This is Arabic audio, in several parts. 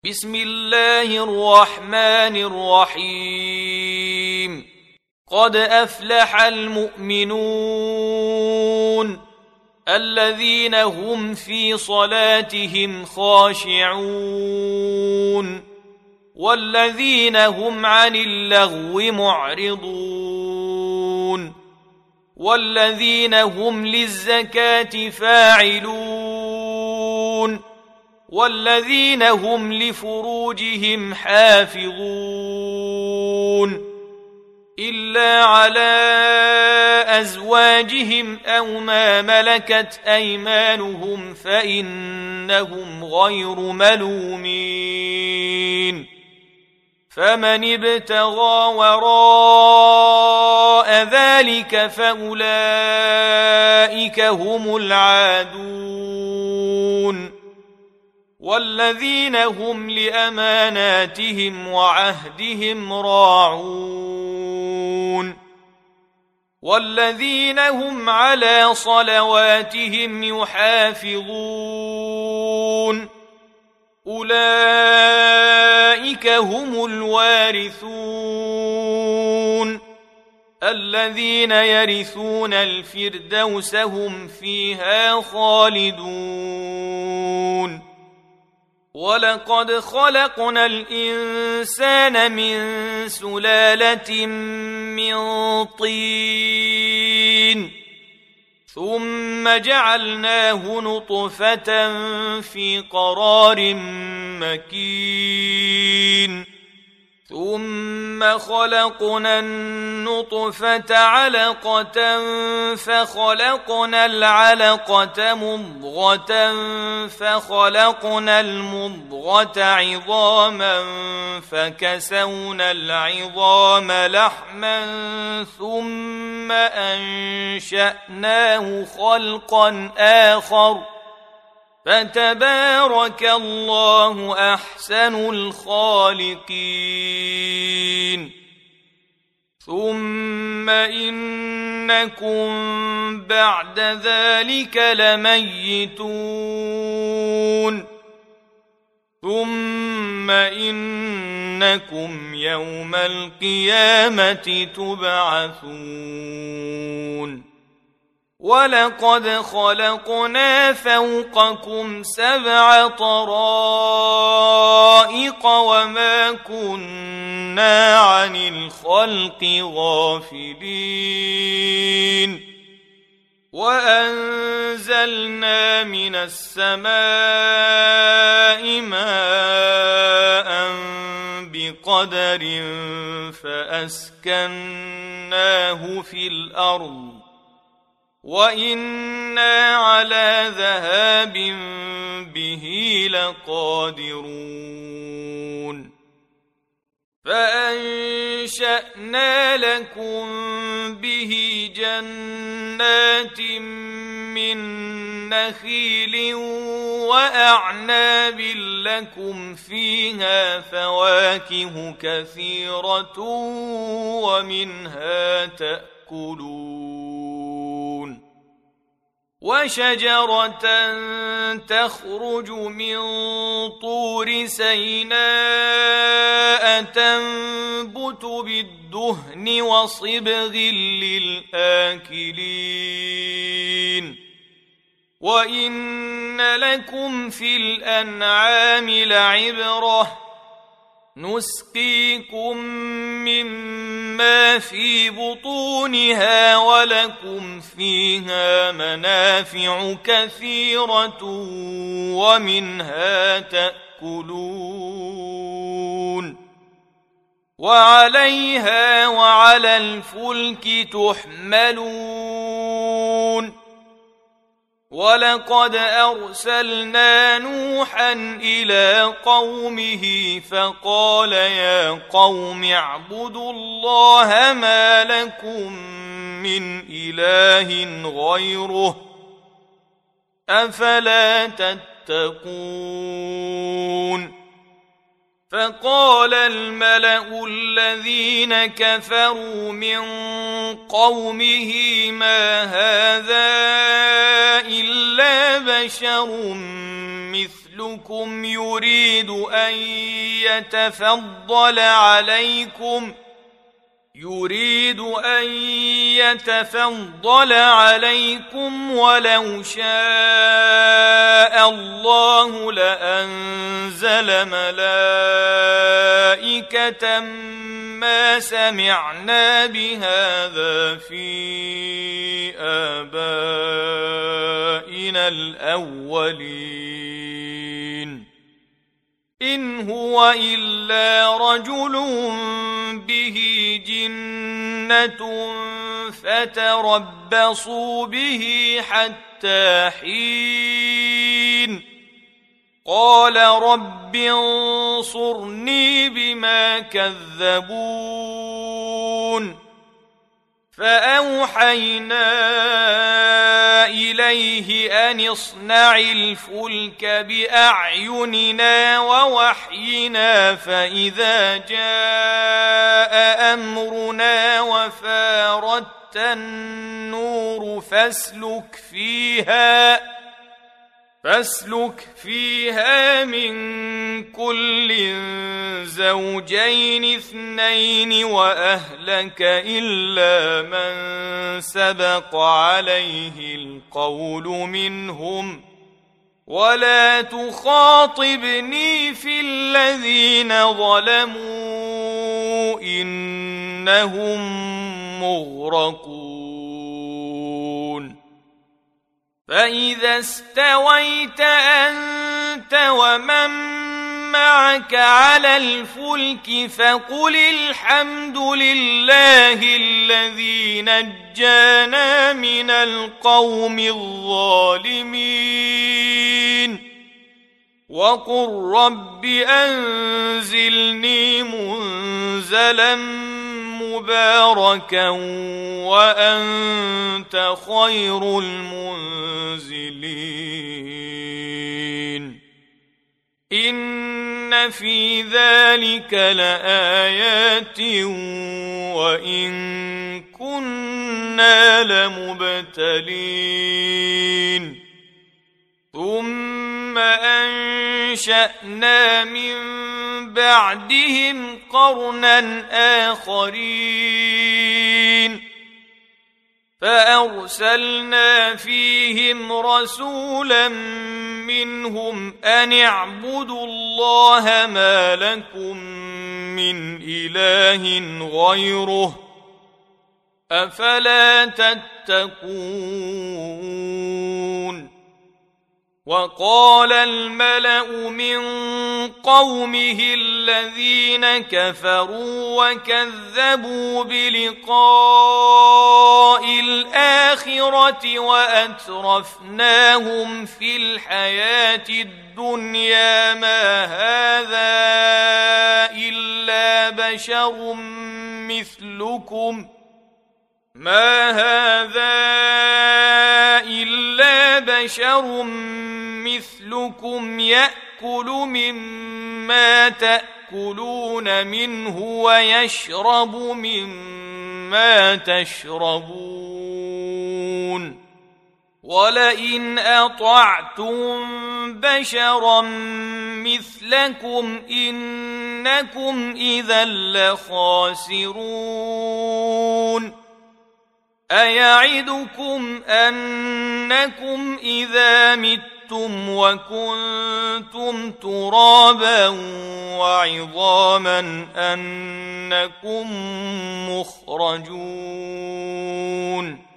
بسم الله الرحمن الرحيم. قد أفلح المؤمنون الذين هم في صلاتهم خاشعون والذين هم عن اللغو معرضون والذين هم للزكاة فاعلون والذين هم لفروجهم حافظون إلا على أزواجهم أو ما ملكت أيمانهم فإنهم غير ملومين. فمن ابتغى وراء ذلك فأولئك هم العادون والذين هم لأماناتهم وعهدهم راعون والذين هم على صلواتهم يحافظون أولئك هم الوارثون الذين يرثون الفردوس هم فيها خالدون. ولقد خلقنا الإنسان من سلالة من طين ثم جعلناه نطفة في قرار مكين ثم خلقنا النطفة علقة فخلقنا العلقة مضغة فخلقنا المضغة عظاما فكسونا العظام لحما ثم أنشأناه خلقا آخر فتبارك الله أحسن الخالقين. ثم إنكم بعد ذلك لميتون ثم إنكم يوم القيامة تبعثون. ولقد خلقنا فوقكم 7 طرائق وما كنا عن الخلق غافلين وأنزلنا من السماء ماء بقدر فأسكناه في الأرض وإنا على ذهاب به لقادرون. فأنشأنا لكم به جنات من نخيل وأعناب لكم فيها فواكه كثيرة ومنها تأكلون. وشجرة تخرج من طور سيناء تنبت بالدهن وصبغ للآكلين وإن لكم في الأنعام لعبرة نسقيكم مما في بطونها ولكم فيها منافع كثيرة ومنها تأكلون وعليها وعلى الفلك تحملون. ولقد أرسلنا نوحا إلى قومه فقال يا قوم اعبدوا الله ما لكم من إله غيره أفلا تتقون. فقال الملأ الذين كفروا من قومه ما هذا إلا بشر مثلكم يريد أن يتفضل عليكم ولو شاء الله لأنزل ملائكة ما سمعنا بهذا في آبائنا الأولين إن هو إلا رجل به جنة فتربصوا به حتى حين قال رب انصرني بما كذبون فأوحينا إليه أن اصنع الفلك بأعيننا ووحينا فإذا جاء أمرنا وفاردت النور فاسلك فيها من كل زوجين اثنين وأهلك إلا من سبق عليه القول منهم ولا تخاطبني في الذين ظلموا إنهم مغرقون فإذا استويت أنت ومن معك على الفلك فقل الحمد لله الذي نجانا من القوم الظالمين وقل رب أنزلني منزلا مباركا وأنت خير المنزلين إن في ذلك لآيات وإن كنا لمبتلين ثم أنشأنا من بعدهم قرنا آخرين فأرسلنا فيهم رسولا منهم أن اعبدوا الله ما لكم من إله غيره أفلا تتقون وقال الملأ من قومه الذين كفروا وكذبوا بلقاء الآخرة وأترفناهم في الحياة الدنيا ما هذا إلا بشر مثلكم يأكل مما تأكلون منه ويشرب مما تشربون ولئن أطعتم بشرا مثلكم إنكم إذا لخاسرون أيعدكم أنكم إذا متم وكنتم ترابا وعظاما أنكم مخرجون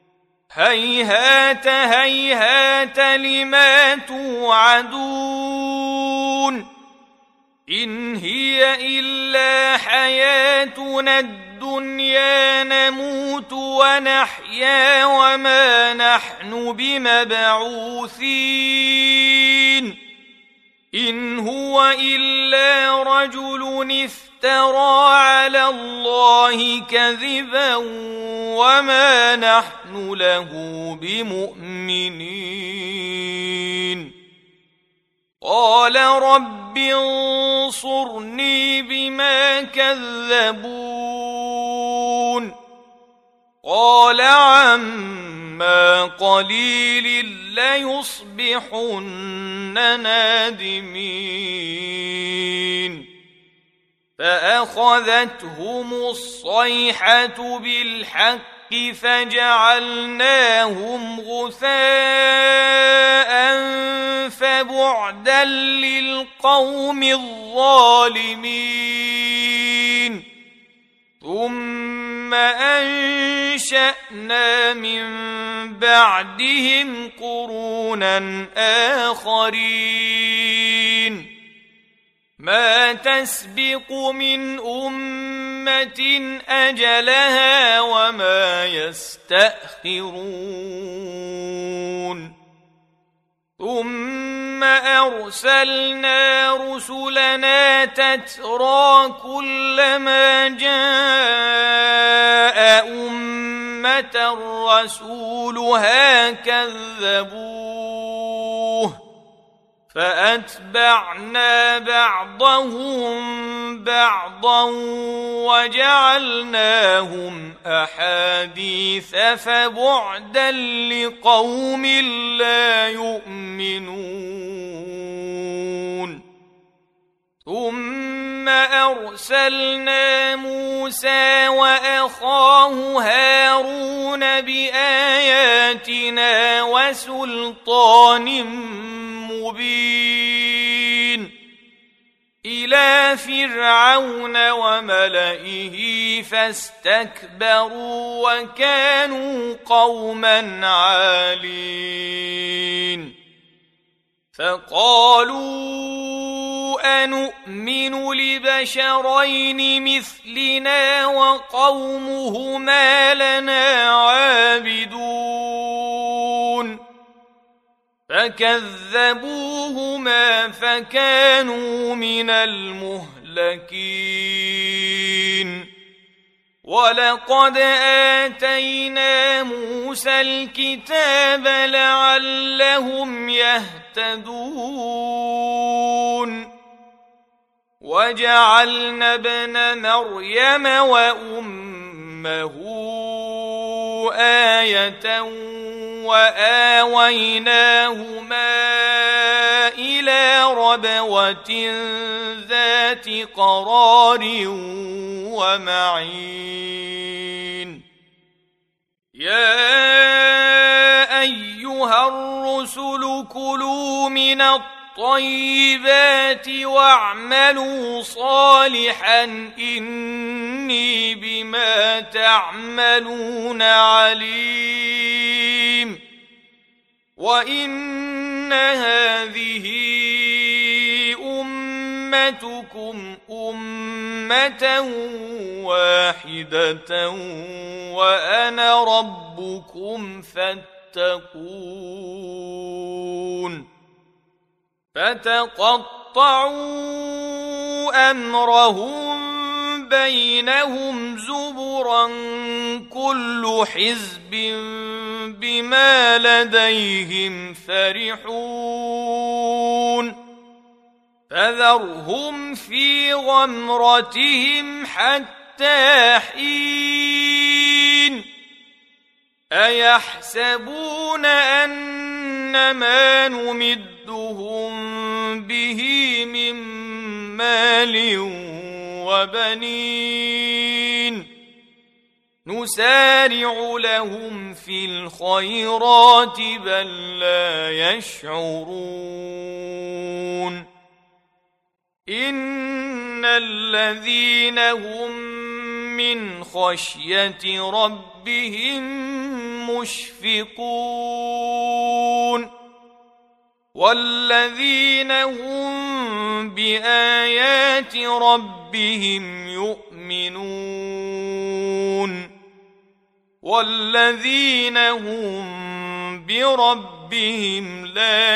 هيهات هيهات لما توعدون إن هي إلا حياتنا الدنيا نموت ونحيا وما نحن بمبعوثين إن هو إلا رجل افترى على الله كذبا وما نحن له بمؤمنين قال رب انصرني انصرني بما كذبون قال عما قليل ليصبحن نادمين فأخذتهم الصيحة بالحق فجعلناهم غثاء فبعدا للقوم الظالمين ثم أنشأنا من بعدهم قرونا آخرين ما تسبق من أمة أجلها وما يستأخرون ثم أرسلنا رسلنا تترى كلما جاء أمة رسولها كذبوه فأتبعنا بعضهم بعضا وجعلناهم أحاديث فبعدا لقوم لا يؤمنون ثم أرسلنا موسى وأخاه هارون بآياتنا وسلطان مبين إلى فرعون وملئه فاستكبروا وكانوا قوما عالين فقالوا أنؤمن لبشرين مثلنا وقومهما لنا عابدون فكذبوهما فكانوا من المهلكين ولقد آتينا موسى الكتاب لعلهم يهتدون وجعلنا ابن مريم وأمه آية وآويناهما إلى ربوة ذات قرار ومعين يا أيها الرسل كلوا من الطيبات واعملوا صالحا إني بما تعملون عليم وإن هذه أمتكم أمة واحدة وأنا ربكم فاتقون فتقطعوا أمرهم بينهم زبرا كل حزب بما لديهم فرحون فذرهم في غمرتهم حتى حين أيحسبون أن ما نمدهم به من مال وبنين نسارع لهم في الخيرات بل لا يشعرون إن الذين هم من خشية ربهم مشفقون والذين هم بآيات ربهم يؤمنون والذين هم بربهم لا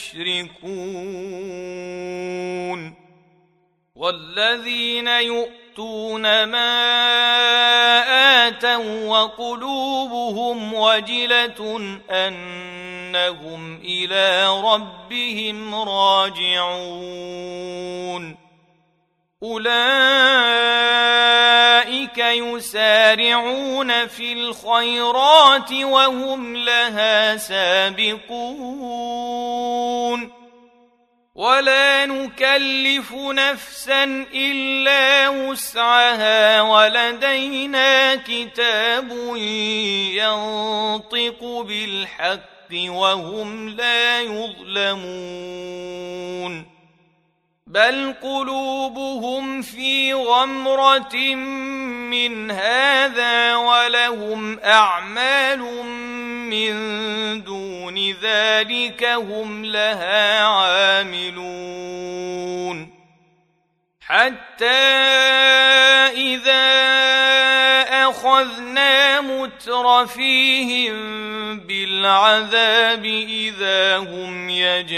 يشركون والذين يؤتون ما آتوا وقلوبهم وجلة أنهم إلى ربهم راجعون أولئك يسارعون في الخيرات وهم لها سابقون ولا نكلف نفسا إلا وسعها ولدينا كتاب ينطق بالحق وهم لا يظلمون بل قلوبهم في غمرة من هذا ولهم أعمال من دون ذلك هم لها عاملون حتى إذا أخذنا مترفيهم بالعذاب إذا هم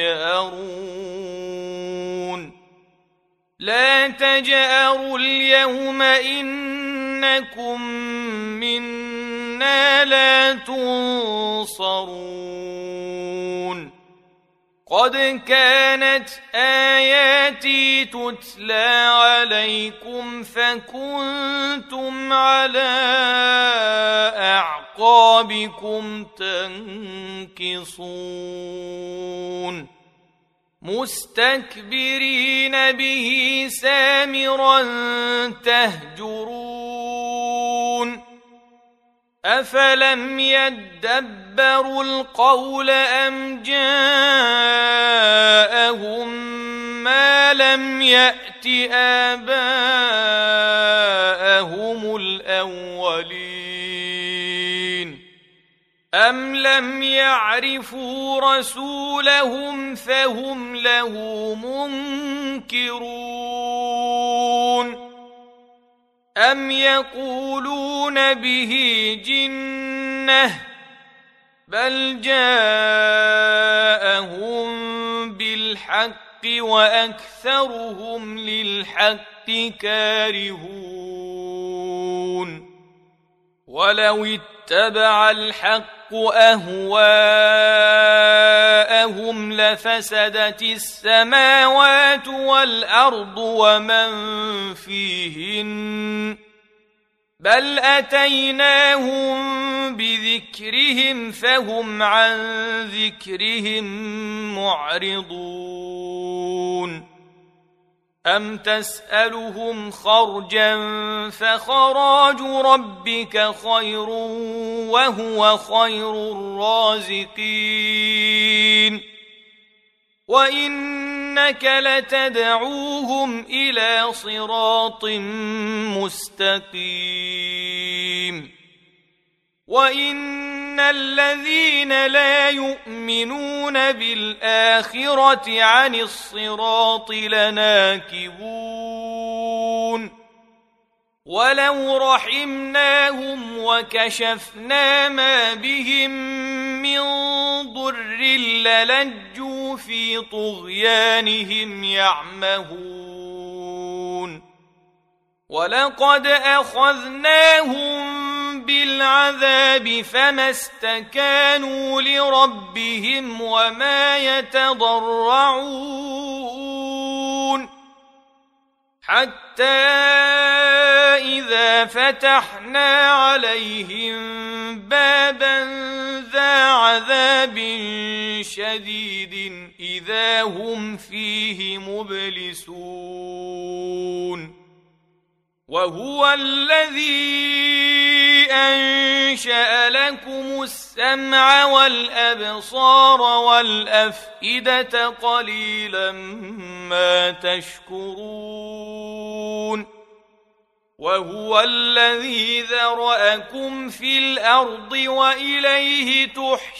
يجأرون لا تجأروا اليوم إنكم منا لا تنصرون قد كانت آياتي تتلى عليكم فكنتم على أعقابكم تنكصون مستكبرين به سامرا تهجرون أفلم يدبروا القول أم جاءهم ما لم يأت آباءهم الأولين أم لم يعرفوا رسولهم فهم له منكرون أم يقولون به جنة بل جاءهم بالحق وأكثرهم للحق كارهون ولو اتبع الحق أهواءهم لفسدت السماوات والأرض ومن فيهن بل أتيناهم بذكرهم فهم عن ذكرهم معرضون أم تسألهم خرجا فخراج ربك خير وهو خير الرازقين وإنك لتدعوهم إلى صراط مستقيم وإن الذين لا يؤمنون بالآخرة عن الصراط لناكبون ولو رحمناهم وكشفنا ما بهم من ضر للجوا في طغيانهم يعمهون ولقد أخذناهم بالعذاب فما استكانوا لربهم وما يتضرعون حتى إذا فتحنا عليهم بابا ذا عذاب شديد إذا هم فيه مبلسون وهو الذي أنشأ لكم السمع والأبصار والأفئدة قليلا ما تشكرون وهو الذي ذرأكم في الأرض وإليه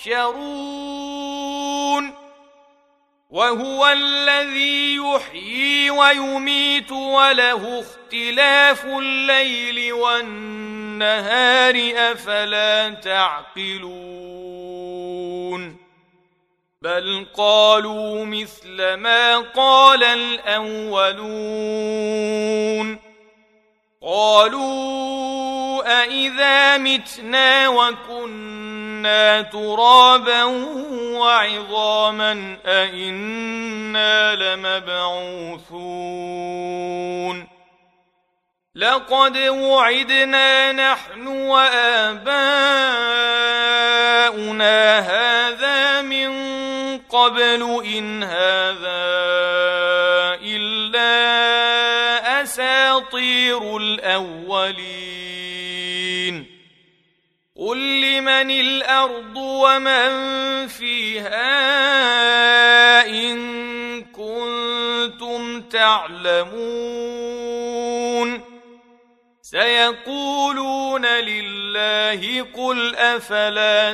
تحشرون وهو الذي يحيي ويميت وله اختلاف الليل والنهار أفلا تعقلون بل قالوا مثل ما قال الأولون قالوا أإذا متنا وكنا ترابا وعظاما أإنا لمبعوثون لقد وعدنا نحن وآباؤنا هذا من قبل إن هذا إلا أساطير الأولين قل لمن الأرض ومن فيها إن كنتم تعلمون سيقولون لله قل أفلا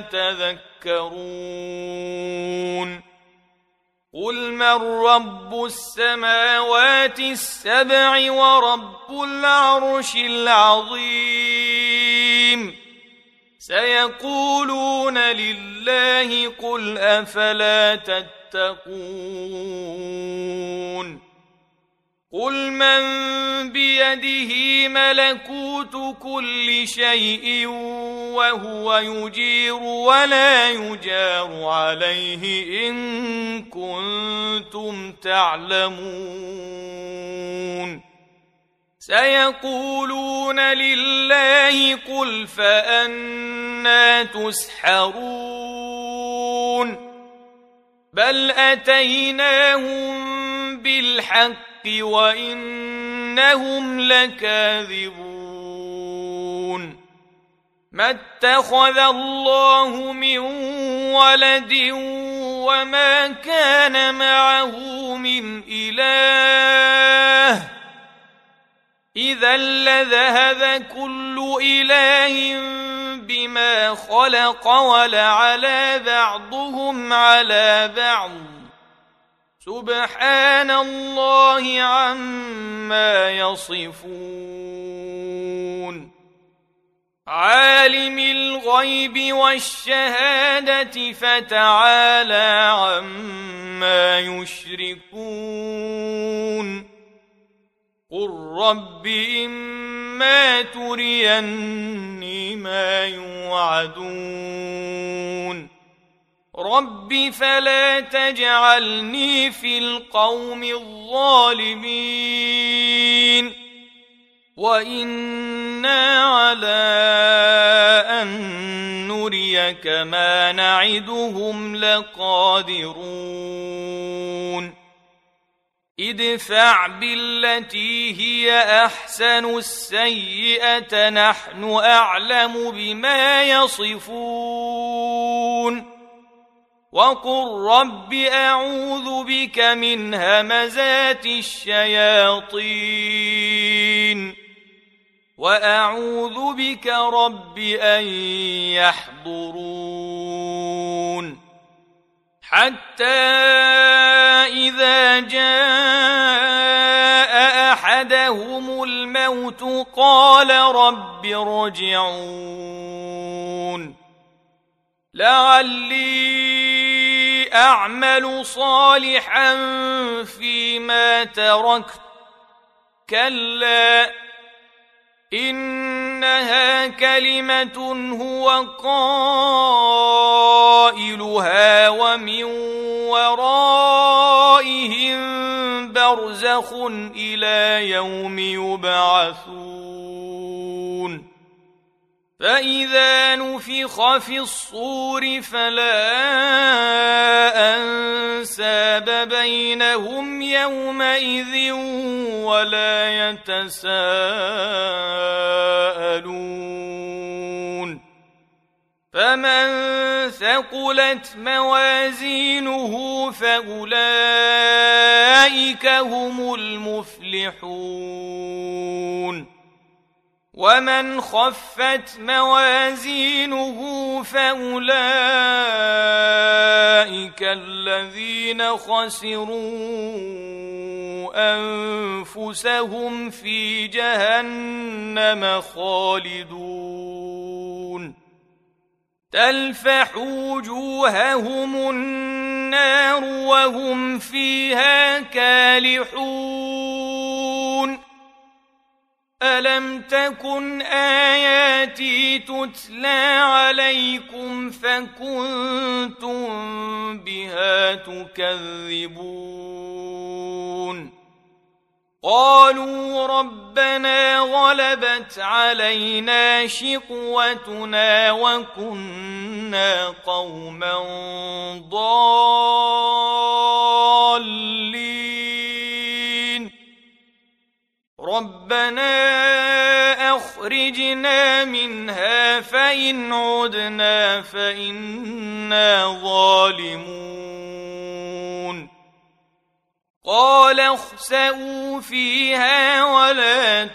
تذكرون قل من رب السماوات السبع ورب العرش العظيم سيقولون لله قل أفلا تتقون قل من بيده ملكوت كل شيء وهو يجير ولا يجار عليه إن كنتم تعلمون سيقولون لله قل فأنى تسحرون بل أتيناهم بالحق وإنهم لكاذبون ما اتخذ الله من ولد وما كان معه من إله إذا لذهب كل إله بما خلق ولعلى بعضهم على بعض سبحان الله عما يصفون عالم الغيب والشهادة فتعالى عما يشركون قل رب إما تريني ما يوعدون رب فلا تجعلني في القوم الظالمين وإنا على أن نريك ما نعدهم لقادرون ادفع بالتي هي أحسن السيئة نحن أعلم بما يصفون وقل رب أعوذ بك من همزات الشياطين وأعوذ بك رب أن يحضرون حتى إذا جاء أحدهم الموت قال رب ارجعون لعلي أعمل صالحا فيما تركت كلا إنها كلمة هو قائلها ومن ورائهم برزخ إلى يوم يبعثون فإذا نفخ في الصور فلا أنساب بينهم يومئذ ولا يتساءلون فمن ثقلت موازينه فأولئك هم المفلحون ومن خفت موازينه فأولئك الذين خسروا أنفسهم في جهنم خالدون تلفح وجوههم النار وهم فيها كالحون ألم تكن آياتي تتلى عليكم فكنتم بها تكذبون قالوا ربنا غلبت علينا شقوتنا وكنا قوما ضالين ربنا أخرجنا منها فإن عدنا فإنا ظالمون قال اخسئوا فيها ولا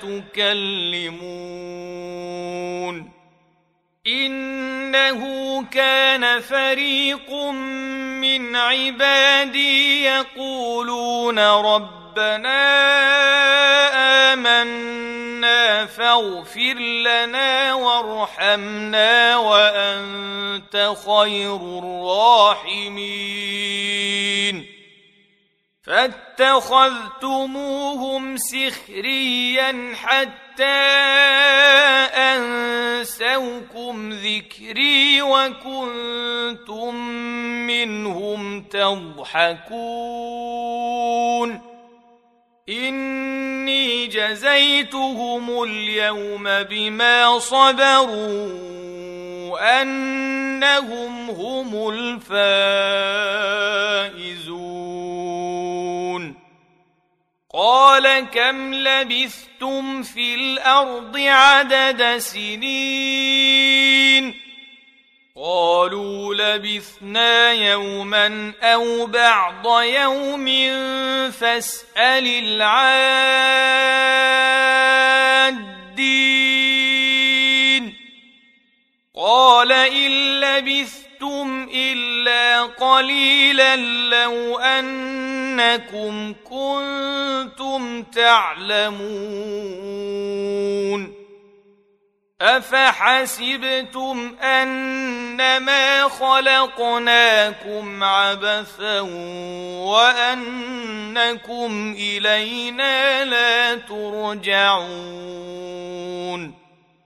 تكلمون إنه كان فريق من عبادي يقولون ربنا آمنا فاغفر لنا وارحمنا وأنت خير الراحمين فاتخذتموهم سخريا حتى أنسوكم ذكري وكنتم منهم تضحكون إني جزيتهم اليوم بما صبروا أنهم هم الفائزون قال كم لبثتم في الأرض عدد سنين قالوا لبثنا يوما أو بعض يوم فاسأل العادين قال إن لبثتم إلا قليلا لو أنكم كنتم تعلمون أفحسبتم أنما خلقناكم عبثا وأنكم إلينا لا ترجعون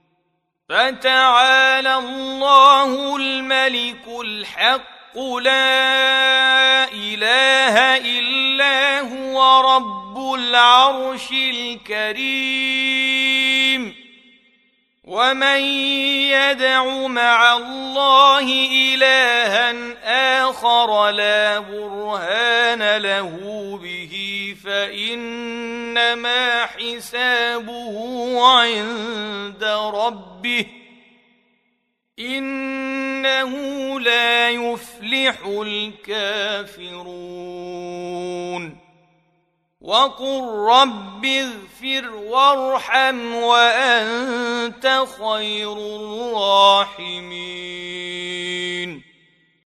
فتعالى الله الملك الحق لا إله إلا هو رب العرش الكريم ومن يدع مع الله إلها آخر لا برهان له به فإنما حسابه عند ربه إنه لا يفلح الكافرون وقل رب اغفر وارحم وأنت خير الراحمين